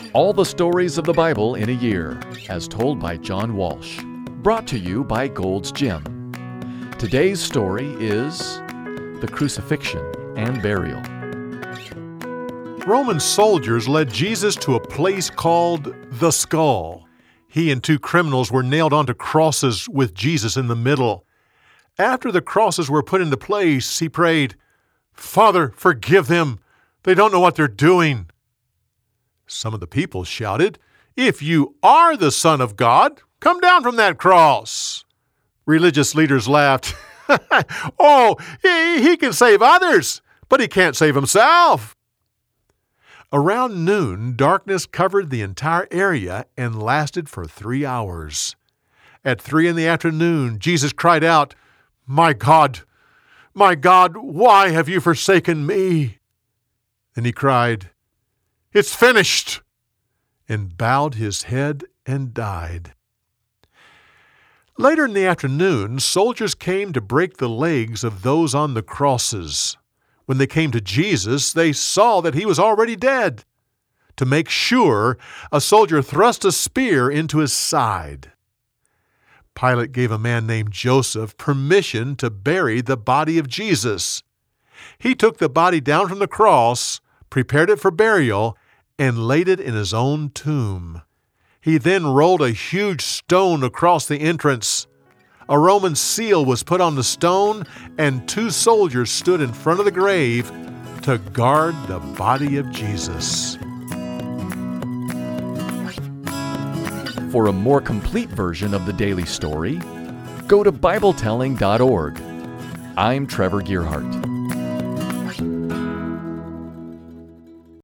All the stories of the Bible in a year, as told by John Walsh. Brought to you by Gold's Gym. Today's story is the crucifixion and burial. Roman soldiers led Jesus to a place called the Skull. He and two criminals were nailed onto crosses with Jesus in the middle. After the crosses were put into place, he prayed, "Father, forgive them. They don't know what they're doing." Some of the people shouted, "If you are the Son of God, come down from that cross." Religious leaders laughed. "Oh, he can save others, but he can't save himself." Around noon, darkness covered the entire area and lasted for 3 hours. At 3 p.m, Jesus cried out, my God, why have you forsaken me?" Then he cried, "It's finished," and bowed his head and died. Later in the afternoon, soldiers came to break the legs of those on the crosses. When they came to Jesus, they saw that he was already dead. To make sure, a soldier thrust a spear into his side. Pilate gave a man named Joseph permission to bury the body of Jesus. He took the body down from the cross, prepared it for burial, and laid it in his own tomb. He then rolled a huge stone across the entrance. A Roman seal was put on the stone, and 2 soldiers stood in front of the grave to guard the body of Jesus. For a more complete version of the daily story, go to BibleTelling.org. I'm Trevor Gearhart.